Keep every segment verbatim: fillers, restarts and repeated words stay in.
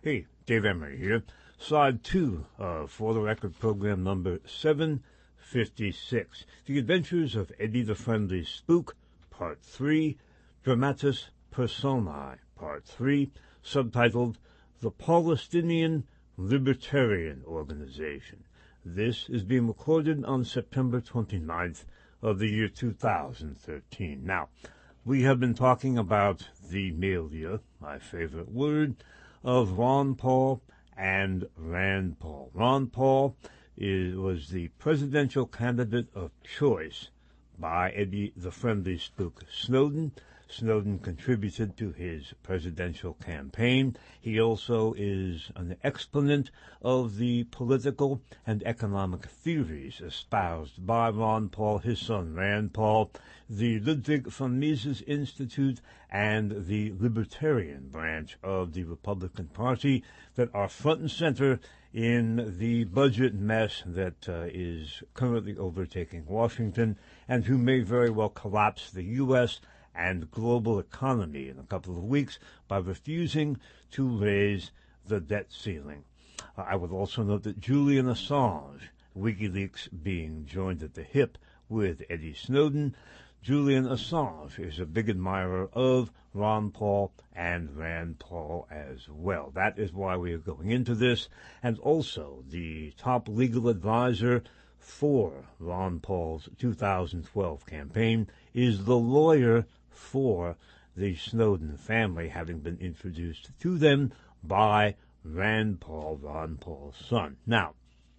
Hey, Dave Emery here. Side two of For the Record program number seven fifty-six. The Adventures of Eddie the Friendly Spook, Part three, Dramatis Personae, Part three, subtitled The Palestinian Libertarian Organization. This is being recorded on September twenty-ninth of the year two thousand thirteen. Now, we have been talking about the milieu, my favorite word, of Ron Paul and Rand Paul. Ron Paul is, was the presidential candidate of choice by Eddie the Friendly Spook Snowden. Snowden contributed to his presidential campaign. He also is an exponent of the political and economic theories espoused by Ron Paul, his son Rand Paul, the Ludwig von Mises Institute, and the Libertarian branch of the Republican Party that are front and center in the budget mess that uh, is currently overtaking Washington and who may very well collapse the U S and global economy in a couple of weeks by refusing to raise the debt ceiling. Uh, I would also note that Julian Assange, WikiLeaks being joined at the hip with Eddie Snowden, Julian Assange is a big admirer of Ron Paul and Rand Paul as well. That is why we are going into this. And also, the top legal advisor for Ron Paul's two thousand twelve campaign is the lawyer for the Snowden family, having been introduced to them by Rand Paul, Ron Paul's son. Now,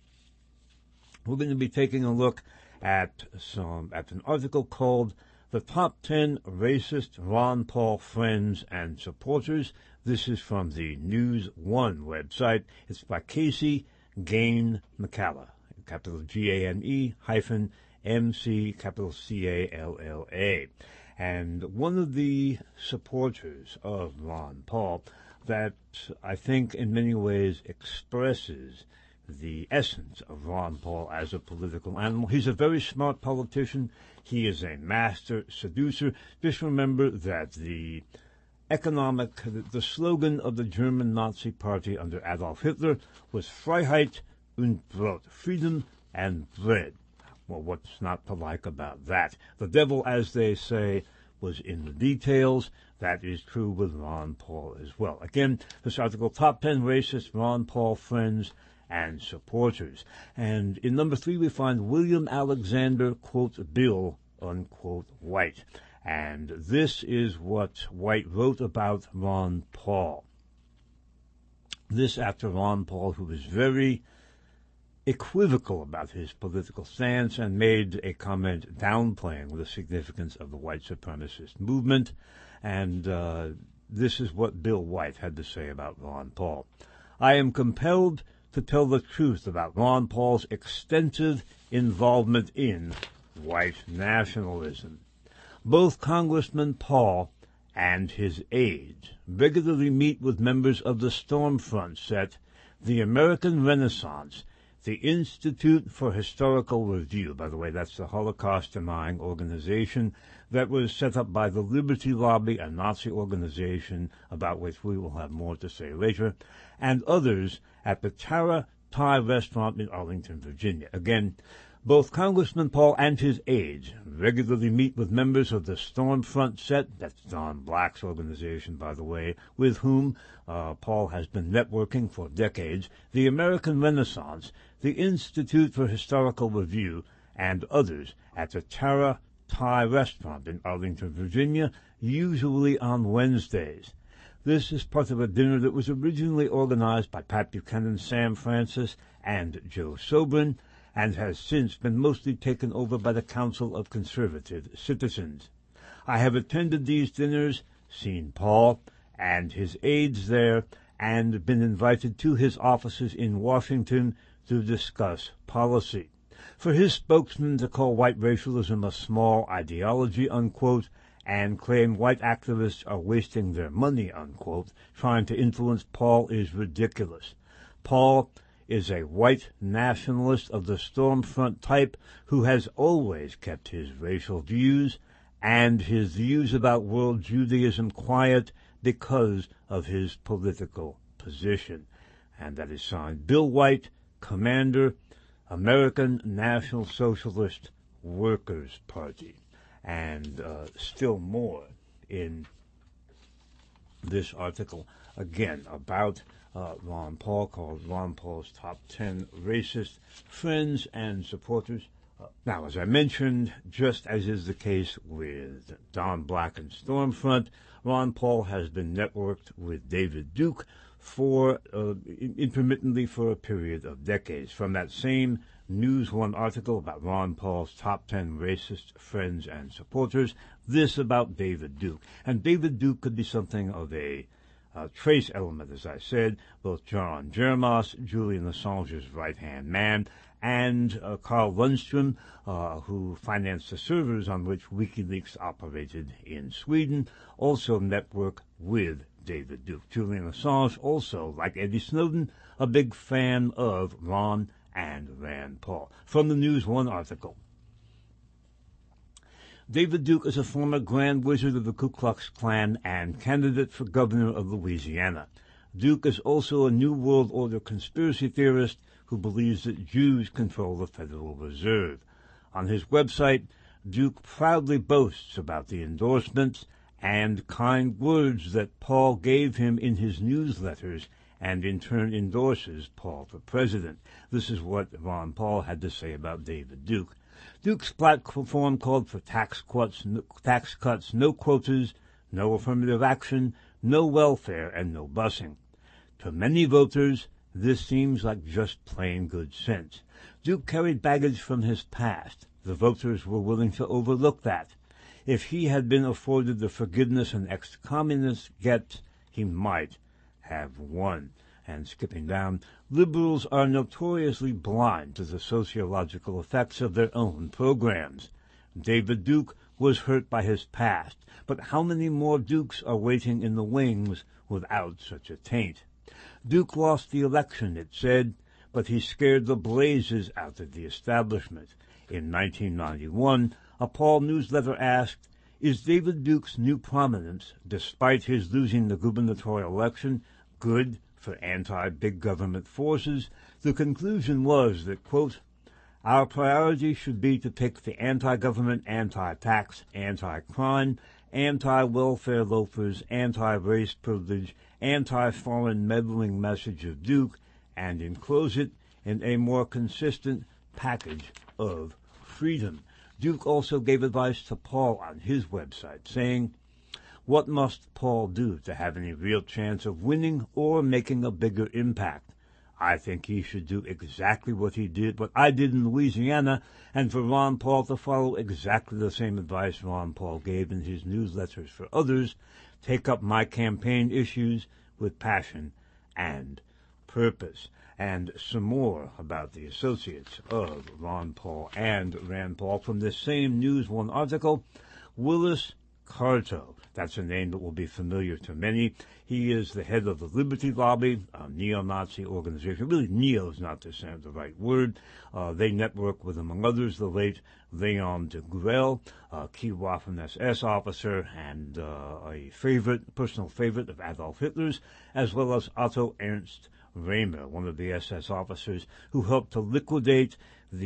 we're going to be taking a look at some at an article called The Top ten Racist Ron Paul Friends and Supporters. This is from the News One website. It's by Casey Gane McCalla, capital G A N E hyphen M C, capital C A L L A. And one of the supporters of Ron Paul that I think in many ways expresses the essence of Ron Paul as a political animal. He's a very smart politician. He is a master seducer. Just remember that the economic, the slogan of the German Nazi Party under Adolf Hitler was Freiheit und Brot, freedom and bread. Well, what's not to like about that? The devil, as they say, was in the details. That is true with Ron Paul as well. Again, this article, Top ten Racist Ron Paul Friends and Supporters. And in number three, we find William Alexander, quote, Bill, unquote, White. And this is what White wrote about Ron Paul. This after Ron Paul, who was very equivocal about his political stance and made a comment downplaying the significance of the white supremacist movement. And uh, this is what Bill White had to say about Ron Paul. I am compelled to tell the truth about Ron Paul's extensive involvement in white nationalism. Both Congressman Paul and his aides regularly meet with members of the Stormfront set, the American Renaissance, the Institute for Historical Review. By the way, that's the Holocaust-denying organization that was set up by the Liberty Lobby, a Nazi organization about which we will have more to say later, and others at the Tara Thai restaurant in Arlington, Virginia. Again, both Congressman Paul and his aides regularly meet with members of the Stormfront set, that's Don Black's organization, by the way, with whom uh, Paul has been networking for decades, the American Renaissance, the Institute for Historical Review, and others at the Tara Thai restaurant in Arlington, Virginia, usually on Wednesdays. This is part of a dinner that was originally organized by Pat Buchanan, Sam Francis, and Joe Sobran, and has since been mostly taken over by the Council of Conservative Citizens. I have attended these dinners, seen Paul and his aides there, and been invited to his offices in Washington to discuss policy. For his spokesman to call white racialism a small ideology, unquote, and claim white activists are wasting their money, unquote, trying to influence Paul is ridiculous. Paul is a white nationalist of the Stormfront type who has always kept his racial views and his views about world Judaism quiet because of his political position. And that is signed Bill White, Commander, American National Socialist Workers' Party. And uh, still more in this article, again, about uh, Ron Paul, called Ron Paul's Top ten Racist Friends and Supporters. Uh, now, as I mentioned, just as is the case with Don Black and Stormfront, Ron Paul has been networked with David Duke for uh, intermittently for a period of decades. From that same News One article about Ron Paul's top ten racist friends and supporters, this about David Duke. And David Duke could be something of a uh, trace element, as I said, both John Jermos, Julian Assange's right-hand man, and uh, Carl Lundstrom, uh, who financed the servers on which WikiLeaks operated in Sweden, also network with David Duke. Julian Assange, also, like Eddie Snowden, a big fan of Ron and Rand Paul. From the News One article, David Duke is a former Grand Wizard of the Ku Klux Klan and candidate for governor of Louisiana. Duke is also a New World Order conspiracy theorist who believes that Jews control the Federal Reserve. On his website, Duke proudly boasts about the endorsements and kind words that Paul gave him in his newsletters, and in turn endorses Paul for president. This is what Ron Paul had to say about David Duke. Duke's platform called for tax cuts, no, tax cuts, no quotas, no affirmative action, no welfare, and no busing. To many voters, this seems like just plain good sense. Duke carried baggage from his past. The voters were willing to overlook that. If he had been afforded the forgiveness an ex-communist gets, he might have won. And skipping down, liberals are notoriously blind to the sociological effects of their own programs. David Duke was hurt by his past, but how many more Dukes are waiting in the wings without such a taint? Duke lost the election, it said, but he scared the blazes out of the establishment. In nineteen ninety-one, a Paul newsletter asked, "Is David Duke's new prominence, despite his losing the gubernatorial election, good for anti-big government forces?" The conclusion was that, quote, "Our priority should be to pick the anti-government, anti-tax, anti-crime, anti-welfare loafers, anti-race privilege, anti-foreign meddling message of Duke, and enclose it in a more consistent package of freedom." Duke also gave advice to Paul on his website, saying, "What must Paul do to have any real chance of winning or making a bigger impact? I think he should do exactly what he did, what I did in Louisiana, and for Ron Paul to follow exactly the same advice Ron Paul gave in his newsletters for others, take up my campaign issues with passion and purpose." And some more about the associates of Ron Paul and Rand Paul from this same News One article. Willis Carto, that's a name that will be familiar to many. He is the head of the Liberty Lobby, a neo-Nazi organization. Really, neo is not the, the right word. Uh, they network with, among others, the late Leon de Grelle, a key Waffen S S officer and uh, a favorite, personal favorite of Adolf Hitler's, as well as Otto Ernst Raymer, one of the S S officers who helped to liquidate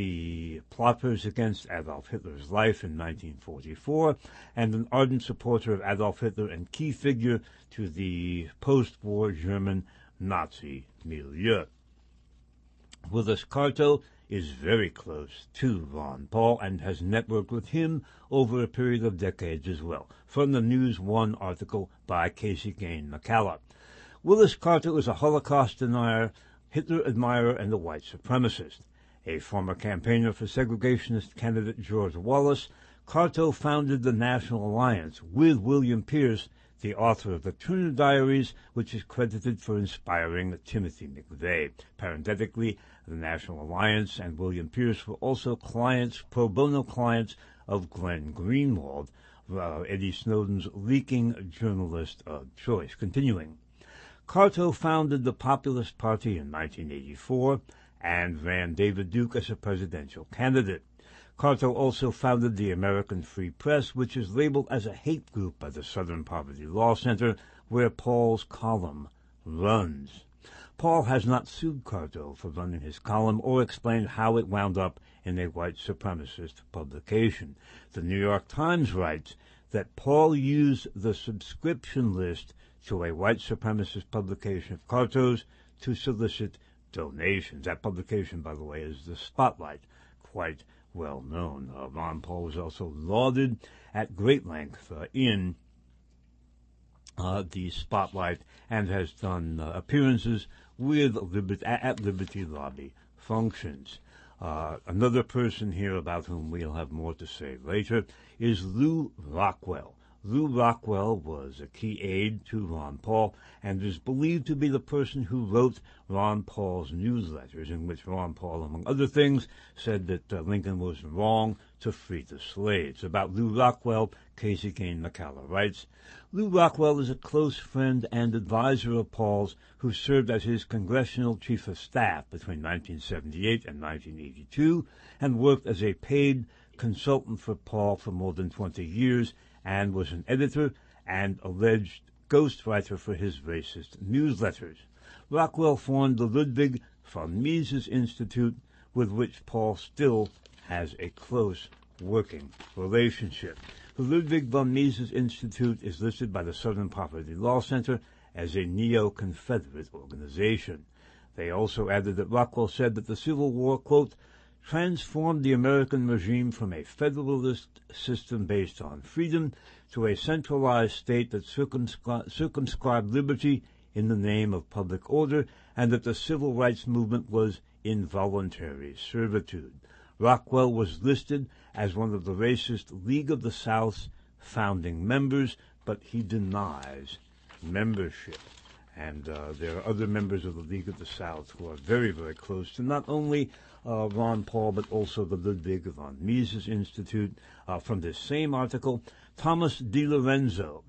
the plotters against Adolf Hitler's life in nineteen forty-four, and an ardent supporter of Adolf Hitler and key figure to the post-war German Nazi milieu. Willis Carto is very close to Ron Paul and has networked with him over a period of decades as well. From the News One article by Casey Gain McCalla. Willis Carto is a Holocaust denier, Hitler admirer, and a white supremacist. A former campaigner for segregationist candidate George Wallace, Carto founded the National Alliance with William Pierce, the author of the Turner Diaries, which is credited for inspiring Timothy McVeigh. Parenthetically, the National Alliance and William Pierce were also clients, pro bono clients of Glenn Greenwald, uh, Eddie Snowden's leaking journalist of choice. Continuing. Carto founded the Populist Party in nineteen eighty-four and ran David Duke as a presidential candidate. Carto also founded the American Free Press, which is labeled as a hate group by the Southern Poverty Law Center, where Paul's column runs. Paul has not sued Carto for running his column or explained how it wound up in a white supremacist publication. The New York Times writes that Paul used the subscription list to a white supremacist publication of Carto's to solicit donations. That publication, by the way, is The Spotlight, quite well known. Uh, Ron Paul was also lauded at great length uh, in uh, The Spotlight and has done uh, appearances with Liberty, at Liberty Lobby functions. Uh, another person here about whom we'll have more to say later is Lew Rockwell. Lew Rockwell was a key aide to Ron Paul and is believed to be the person who wrote Ron Paul's newsletters, in which Ron Paul, among other things, said that uh, Lincoln was wrong to free the slaves. About Lew Rockwell, Casey Kane McCullough writes, Lew Rockwell is a close friend and advisor of Paul's who served as his congressional chief of staff between nineteen seventy-eight and nineteen eighty-two and worked as a paid consultant for Paul for more than twenty years and was an editor and alleged ghostwriter for his racist newsletters. Rockwell formed the Ludwig von Mises Institute, with which Paul still has a close working relationship. The Ludwig von Mises Institute is listed by the Southern Poverty Law Center as a neo-Confederate organization. They also added that Rockwell said that the Civil War, quote, transformed the American regime from a federalist system based on freedom to a centralized state that circumscri- circumscribed liberty in the name of public order, and that the civil rights movement was involuntary servitude. Rockwell was listed as one of the racist League of the South's founding members, but he denies membership. And uh, there are other members of the League of the South who are very, very close to not only uh, Ron Paul, but also the Ludwig von Mises Institute. Uh, from this same article, Thomas DiLorenzo.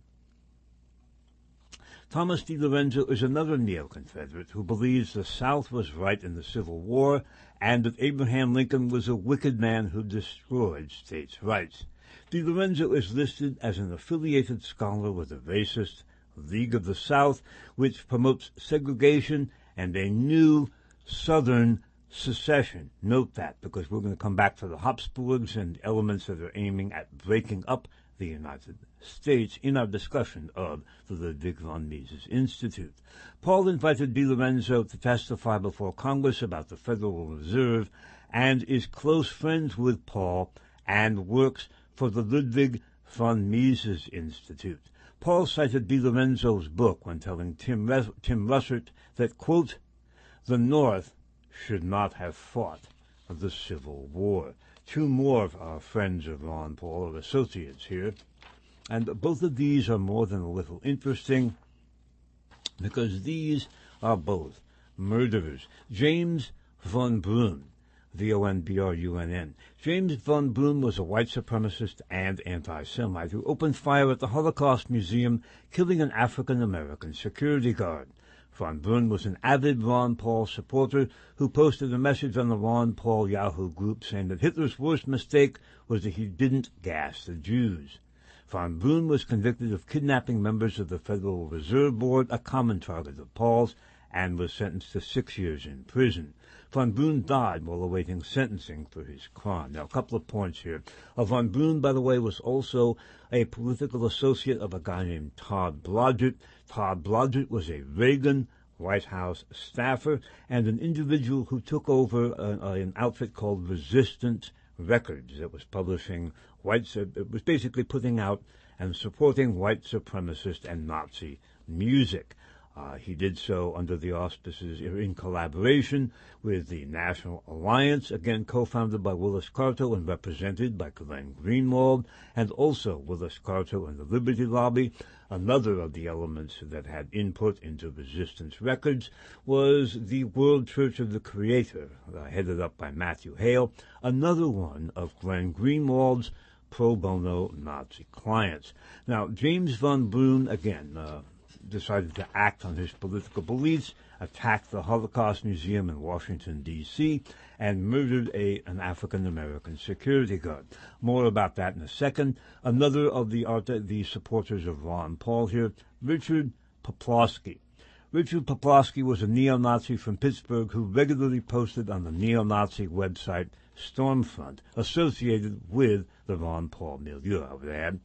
Thomas DiLorenzo is another neo-Confederate who believes the South was right in the Civil War and that Abraham Lincoln was a wicked man who destroyed states' rights. DiLorenzo is listed as an affiliated scholar with the racist League of the South, which promotes segregation and a new Southern secession. Note that, because we're going to come back to the Habsburgs and elements that are aiming at breaking up the United States in our discussion of the Ludwig von Mises Institute. Paul invited DiLorenzo to testify before Congress about the Federal Reserve and is close friends with Paul and works for the Ludwig von Mises Institute. Paul cited DiLorenzo's book when telling Tim, Res- Tim Russert that, quote, the North should not have fought the Civil War. Two more of our friends of Ron Paul are associates here, and both of these are more than a little interesting because these are both murderers. James von Brunn, V O N B R U N N. James von Brunn was a white supremacist and anti-Semite who opened fire at the Holocaust Museum, killing an African-American security guard. Von Brunn was an avid Ron Paul supporter who posted a message on the Ron Paul Yahoo group saying that Hitler's worst mistake was that he didn't gas the Jews. Von Brunn was convicted of kidnapping members of the Federal Reserve Board, a common target of Paul's, and was sentenced to six years in prison. Von Brunn died while awaiting sentencing for his crime. Now, a couple of points here. Uh, Von Brunn, by the way, was also a political associate of a guy named Todd Blodgett. Todd Blodgett was a Reagan White House staffer and an individual who took over uh, uh, an outfit called Resistance Records that was publishing white, it was basically putting out and supporting white supremacist and Nazi music. Uh, he did so under the auspices, in collaboration with the National Alliance, again co-founded by Willis Carto and represented by Glenn Greenwald, and also Willis Carto and the Liberty Lobby. Another of the elements that had input into Resistance Records was the World Church of the Creator, uh, headed up by Matthew Hale, another one of Glenn Greenwald's pro bono Nazi clients. Now, James von Brunn, again, uh, decided to act on his political beliefs, attacked the Holocaust Museum in Washington, D C, and murdered a, an African-American security guard. More about that in a second. Another of the, art, the supporters of Ron Paul here, Richard Poplawski. Richard Poplawski was a neo-Nazi from Pittsburgh who regularly posted on the neo-Nazi website Stormfront, associated with the Ron Paul milieu. I would add.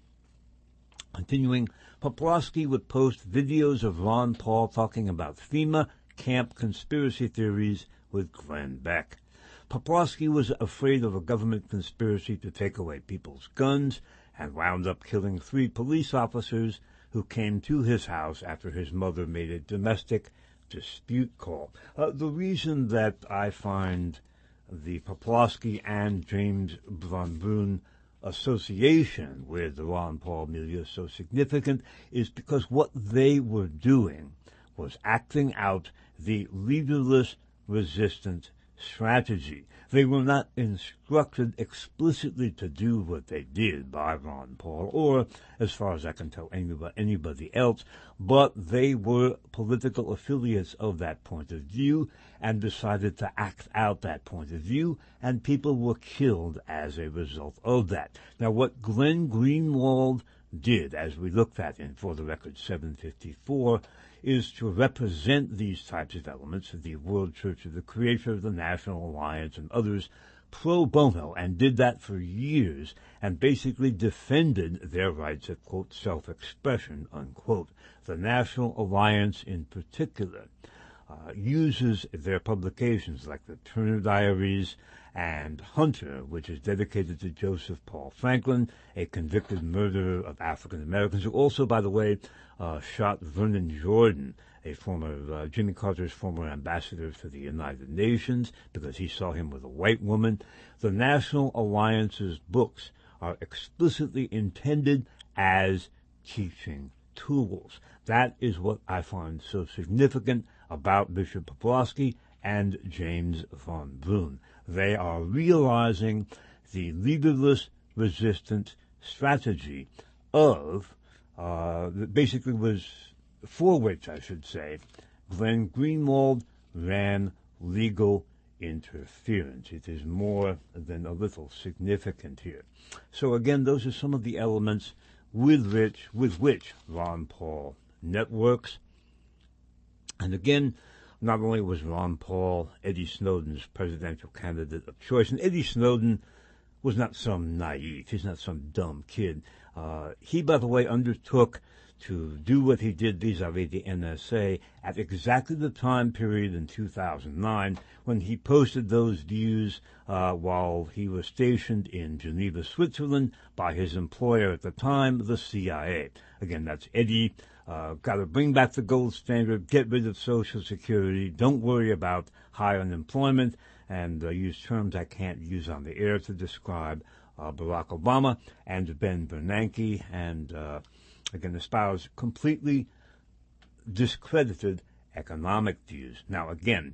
Continuing, Poplawski would post videos of Ron Paul talking about FEMA camp conspiracy theories with Glenn Beck. Poplawski was afraid of a government conspiracy to take away people's guns and wound up killing three police officers who came to his house after his mother made a domestic dispute call. Uh, the reason that I find the Poplawski and James Van Boon association with the Ron Paul milieu so significant is because what they were doing was acting out the leaderless resistance strategy. They were not instructed explicitly to do what they did by Ron Paul, or, as far as I can tell, anybody, anybody else, but they were political affiliates of that point of view and decided to act out that point of view, and people were killed as a result of that. Now, what Glenn Greenwald did, as we looked at in For the Record seven fifty-four, is to represent these types of elements of the World Church of the Creator, the National Alliance, and others pro bono, and did that for years, and basically defended their rights of, quote, self-expression, unquote. The National Alliance, in particular, uh, uses their publications like the Turner Diaries and Hunter, which is dedicated to Joseph Paul Franklin, a convicted murderer of African Americans, who also, by the way, uh, shot Vernon Jordan, a former, uh, Jimmy Carter's former ambassador to the United Nations, because he saw him with a white woman. The National Alliance's books are explicitly intended as teaching tools. That is what I find so significant about Bishop Poplawski and James Van Boon. They are realizing the leaderless resistance strategy of, uh, that basically was, for which, I should say, Glenn Greenwald ran legal interference. It is more than a little significant here. So again, those are some of the elements with which, with which Ron Paul networks. And again, not only was Ron Paul Eddie Snowden's presidential candidate of choice, and Eddie Snowden was not some naive, he's not some dumb kid. Uh, he, by the way, undertook to do what he did vis-a-vis the N S A at exactly the time period in two thousand nine when he posted those views uh, while he was stationed in Geneva, Switzerland, by his employer at the time, the C I A. Again, that's Eddie. Uh, got to bring back the gold standard, get rid of Social Security, don't worry about high unemployment, and uh, use terms I can't use on the air to describe uh, Barack Obama and Ben Bernanke, and uh, again espouse completely discredited economic views. Now, again,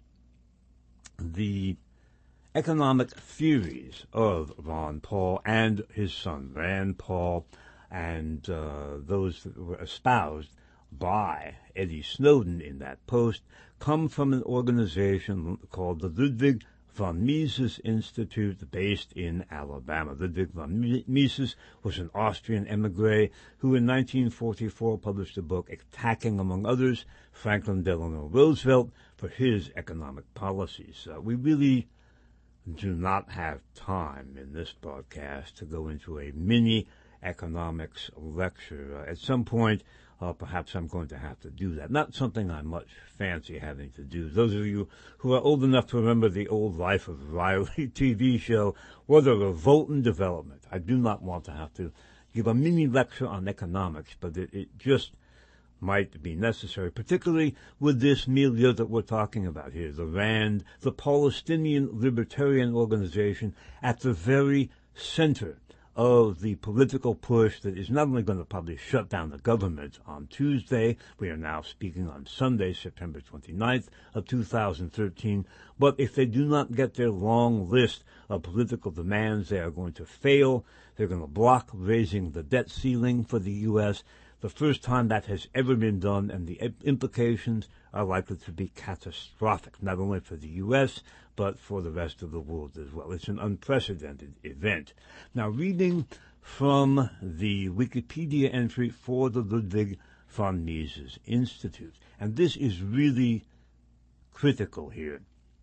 the economic theories of Ron Paul and his son Rand Paul, and uh, those that were espoused by Eddie Snowden in that post, come from an organization called the Ludwig von Mises Institute, based in Alabama. Ludwig von Mises was an Austrian emigre who in nineteen forty-four published a book attacking, among others, Franklin Delano Roosevelt for his economic policies. Uh, we really do not have time in this broadcast to go into a mini economics lecture. Uh, at some point, uh, perhaps I'm going to have to do that. Not something I much fancy having to do. Those of you who are old enough to remember the old Life of Riley T V show, what a revolt and development. I do not want to have to give a mini lecture on economics, but it, it just might be necessary, particularly with this milieu that we're talking about here, the RAND, the Palestinian Libertarian Organization, at the very center of the political push that is not only going to probably shut down the government on Tuesday, we are now speaking on Sunday, September twenty-ninth of two thousand thirteen, but if they do not get their long list of political demands, they are going to fail. They're going to block raising the debt ceiling for the U S, the first time that has ever been done, and the implications are likely to be catastrophic, not only for the U S, but for the rest of the world as well. It's an unprecedented event. Now, reading from the Wikipedia entry for the Ludwig von Mises Institute. And this is really critical here.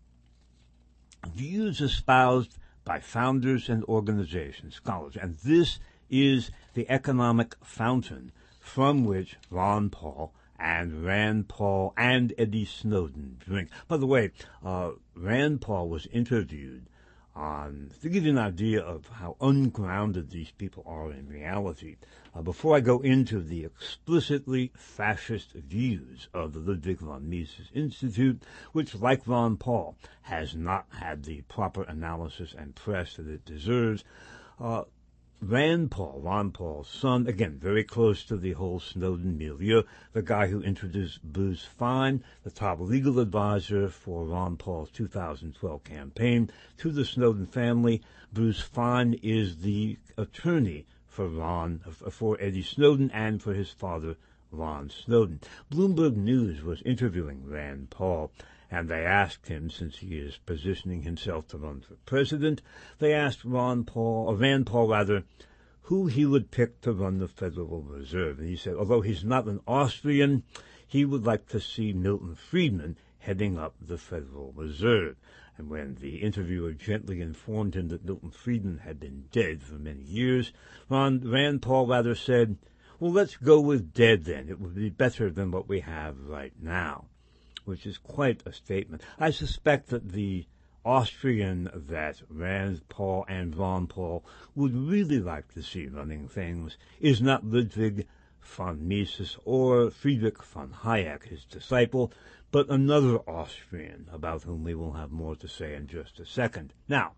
Views espoused by founders and organizations, scholars, and this is the economic fountain from which Ron Paul and Rand Paul and Eddie Snowden drink. By the way, uh, Rand Paul was interviewed on, to give you an idea of how ungrounded these people are in reality. Uh, before I go into the explicitly fascist views of the Ludwig von Mises Institute, which, like Ron Paul, has not had the proper analysis and press that it deserves, uh, Rand Paul, Ron Paul's son, again, very close to the whole Snowden milieu, the guy who introduced Bruce Fein, the top legal advisor for Ron Paul's two thousand twelve campaign, to the Snowden family. Bruce Fein is the attorney for Ron, for Eddie Snowden and for his father, Ron Snowden. Bloomberg News was interviewing Rand Paul, and they asked him, since he is positioning himself to run for president, they asked Ron Paul, or Rand Paul rather, who he would pick to run the Federal Reserve. And he said, although he's not an Austrian, he would like to see Milton Friedman heading up the Federal Reserve. And when the interviewer gently informed him that Milton Friedman had been dead for many years, Ron, Rand Paul rather said, well, let's go with dead then. It would be better than what we have right now, which is quite a statement. I suspect that the Austrian that Rand Paul and Ron Paul would really like to see running things is not Ludwig von Mises or Friedrich von Hayek, his disciple, but another Austrian, about whom we will have more to say in just a second. Now,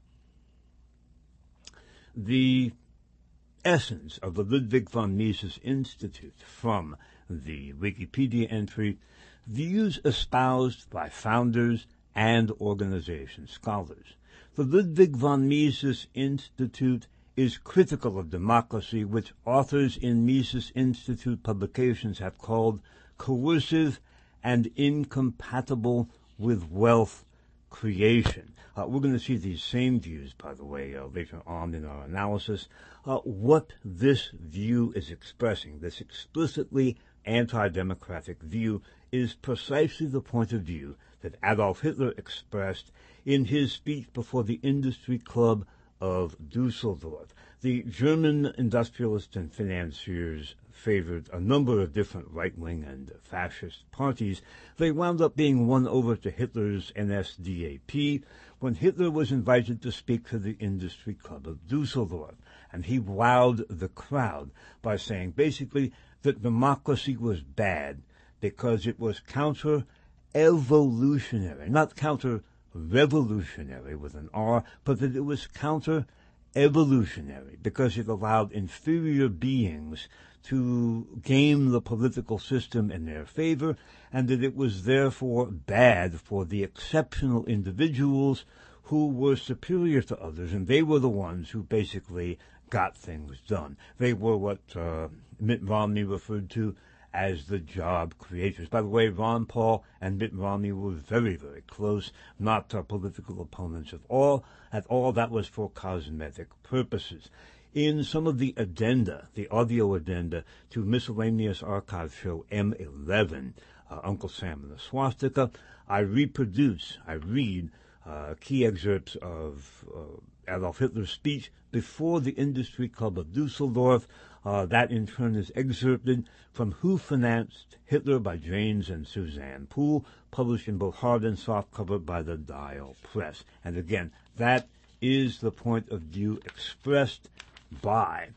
the essence of the Ludwig von Mises Institute from the Wikipedia entry: views espoused by founders and organization scholars. The Ludwig von Mises Institute is critical of democracy, which authors in Mises Institute publications have called coercive and incompatible with wealth creation. Uh, we're going to see these same views, by the way, uh, later on in our analysis. Uh, what this view is expressing, this explicitly anti-democratic view, is precisely the point of view that Adolf Hitler expressed in his speech before the Industry Club of Dusseldorf. The German industrialists and financiers favored a number of different right-wing and fascist parties. They wound up being won over to Hitler's N S D A P when Hitler was invited to speak to the Industry Club of Dusseldorf. And he wowed the crowd by saying basically that democracy was bad because it was counter-evolutionary, not counter-revolutionary with an R, but that it was counter-evolutionary because it allowed inferior beings to game the political system in their favor, and that it was therefore bad for the exceptional individuals who were superior to others, and they were the ones who basically got things done. They were what uh, Mitt Romney referred to as the job creators. By the way, Ron Paul and Mitt Romney were very, very close, not uh, political opponents at all. At all, that was for cosmetic purposes. In some of the addenda, the audio addenda to Miscellaneous Archive Show M eleven, uh, Uncle Sam and the Swastika, I reproduce, I read uh, key excerpts of uh, Adolf Hitler's speech before the Industry Club of Dusseldorf. Uh, that, in turn, is excerpted from Who Financed Hitler by James and Suzanne Poole, published in both hard and soft cover by the Dial Press. And again, that is the point of view expressed by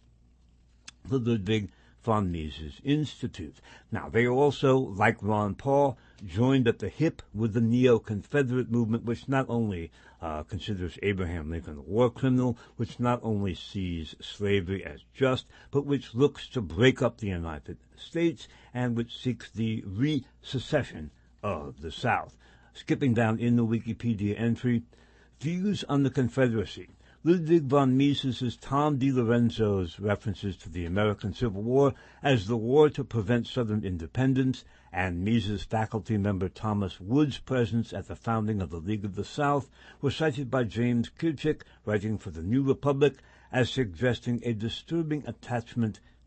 the Ludwig von Mises Institute. Now, they also, like Ron Paul, joined at the hip with the neo-Confederate movement, which not only uh, considers Abraham Lincoln a war criminal, which not only sees slavery as just, but which looks to break up the United States and which seeks the re-secession of the South. Skipping down in the Wikipedia entry, views on the Confederacy. Ludwig von Mises' Tom DiLorenzo's references to the American Civil War as the war to prevent Southern independence, and Mises faculty member Thomas Wood's presence at the founding of the League of the South were cited by James Kirchick, writing for the New Republic, as suggesting a disturbing attachment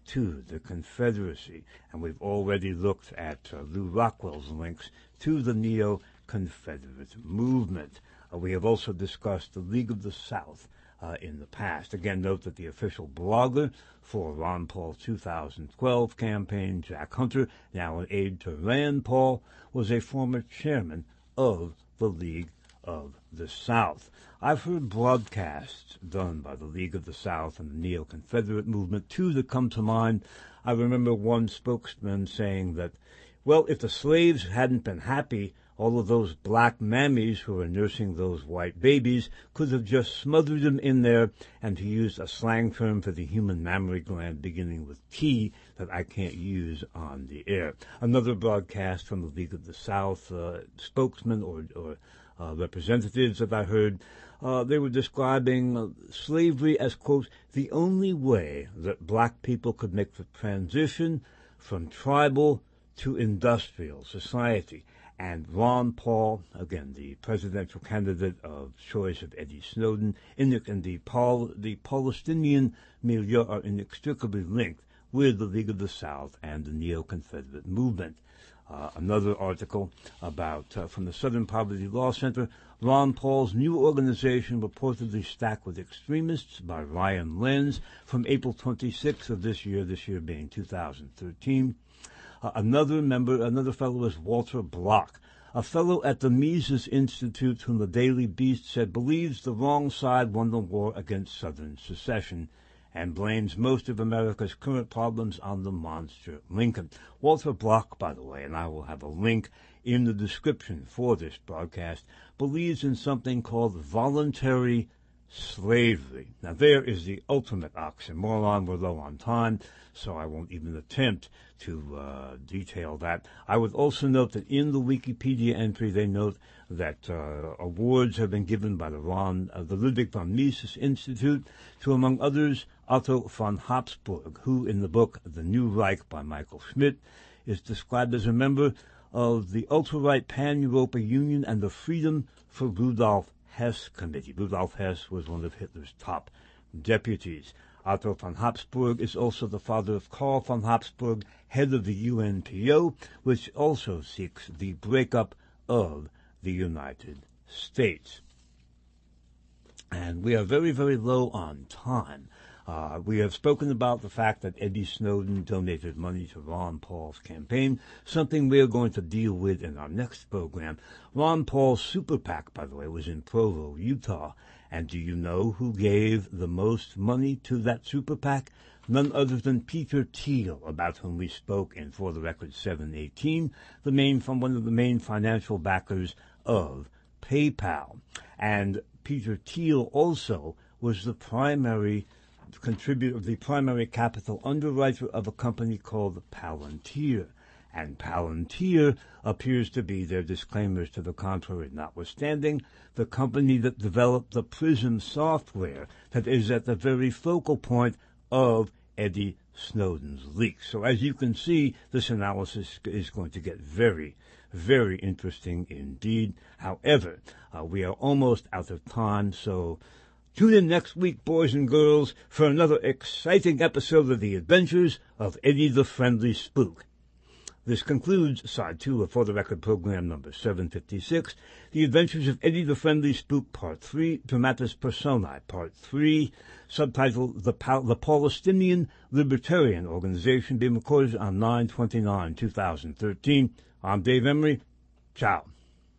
to the Confederacy. And we've already looked at uh, Lew Rockwell's links to the Neo-Confederate movement. Uh, we have also discussed the League of the South uh, in the past. Again, note that the official blogger for Ron Paul's two thousand twelve campaign, Jack Hunter, now an aide to Rand Paul, was a former chairman of the League of the South. I've heard broadcasts done by the League of the South and the Neo-Confederate movement, two that come to mind. I remember one spokesman saying that, well, if the slaves hadn't been happy, all of those black mammies who were nursing those white babies could have just smothered them in there, and to use a slang term for the human mammary gland beginning with T that I can't use on the air. Another broadcast from the League of the South uh, spokesman or, or uh, representatives that I heard, uh, they were describing uh, slavery as, quote, the only way that black people could make the transition from tribal to industrial society. And Ron Paul, again, the presidential candidate of choice of Eddie Snowden, in the, and the, Paul, the Palestinian milieu are inextricably linked with the League of the South and the Neo-Confederate movement. Uh, another article about, uh, from the Southern Poverty Law Center, Ron Paul's new organization reportedly stacked with extremists by Ryan Lenz from April twenty-sixth of this year, this year being two thousand thirteen. Uh, another member, another fellow is Walter Block, a fellow at the Mises Institute whom the Daily Beast said believes the wrong side won the war against Southern secession and blames most of America's current problems on the monster Lincoln. Walter Block, by the way, and I will have a link in the description for this broadcast, believes in something called voluntary slavery. Now, there is the ultimate oxymoron. We're low on time, so I won't even attempt to uh, detail that. I would also note that in the Wikipedia entry, they note that uh, awards have been given by the, Ron, uh, the Ludwig von Mises Institute to, among others, Otto von Habsburg, who in the book The New Reich by Michael Schmidt is described as a member of the ultra-right Pan-Europa Union and the Freedom for Rudolf Hess Committee. Rudolf Hess was one of Hitler's top deputies. Otto von Habsburg is also the father of Karl von Habsburg, head of the U N P O, which also seeks the breakup of the United States. And we are very, very low on time. Uh, we have spoken about the fact that Eddie Snowden donated money to Ron Paul's campaign, something we are going to deal with in our next program. Ron Paul's super PAC, by the way, was in Provo, Utah. And do you know who gave the most money to that super PAC? None other than Peter Thiel, about whom we spoke in For the Record seven eighteen, the main from one of the main financial backers of PayPal. And Peter Thiel also was the primary contributor, the primary capital underwriter of a company called Palantir. And Palantir appears to be, their disclaimers to the contrary notwithstanding, the company that developed the PRISM software that is at the very focal point of Eddie Snowden's leaks. So as you can see, this analysis is going to get very, very interesting indeed. However, uh, we are almost out of time, so tune in next week, boys and girls, for another exciting episode of The Adventures of Eddie the Friendly Spook. This concludes Side two of For the Record program number seven fifty-six, The Adventures of Eddie the Friendly Spook, Part three, Dramatis Personae, Part three, subtitled The, pa- the Palestinian Libertarian Organization, being recorded on nine twenty-nine two thousand thirteen. I'm Dave Emery. Ciao.